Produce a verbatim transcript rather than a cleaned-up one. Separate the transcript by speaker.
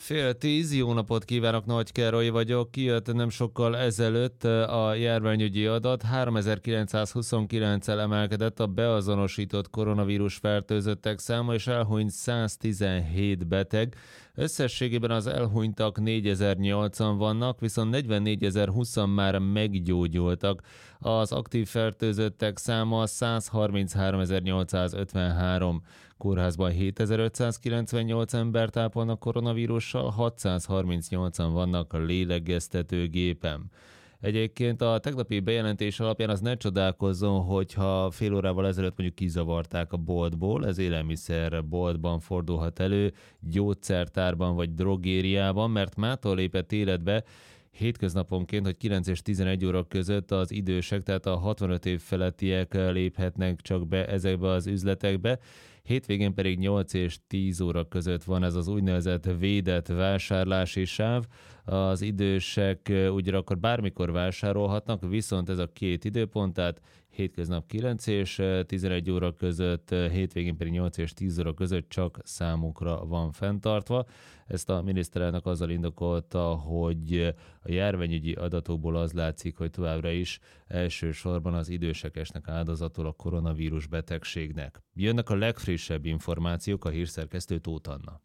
Speaker 1: Fél tíz, jó napot kívánok, Nagy Károly vagyok. Kijött nem sokkal ezelőtt a járványügyi adat, háromezer-kilencszázhuszonkilenccel emelkedett a beazonosított koronavírus fertőzöttek száma, és elhunyt száztizenhét beteg. Összességében az elhunytak négyezer-nyolcan vannak, viszont negyvennégyezer-húszan már meggyógyultak. Az aktív fertőzöttek száma százharmincháromezer-nyolcszázötvenhárom. Kórházban hétezer-ötszázkilencvennyolc embert ápolnak koronavírussal, hatszázharmincnyolcan vannak a lélegeztetőgépen. Egyébként a tegnapi bejelentés alapján az ne csodálkozzon, hogyha fél órával ezelőtt mondjuk kizavarták a boltból, ez élelmiszerboltban fordulhat elő, gyógyszertárban vagy drogériában, mert mától lépett életbe hétköznaponként, hogy kilenc és tizenegy óra között az idősek, tehát a hatvanöt év felettiek léphetnek csak be ezekbe az üzletekbe. Hétvégén pedig nyolc és tíz óra között van ez az úgynevezett védett vásárlási sáv. Az idősek ugye akkor bármikor vásárolhatnak, viszont ez a két időpont, tehát hétköznap kilenc és tizenegy óra között, hétvégén pedig nyolc és tíz óra között csak számukra van fenntartva. Ezt a miniszterelnök azzal indokolta, hogy a járványügyi adatokból az látszik, hogy továbbra is elsősorban az idősek esnek áldozatul a koronavírus betegségnek. Jönnek a legfrissebb információk, a hírszerkesztő Tóth Anna.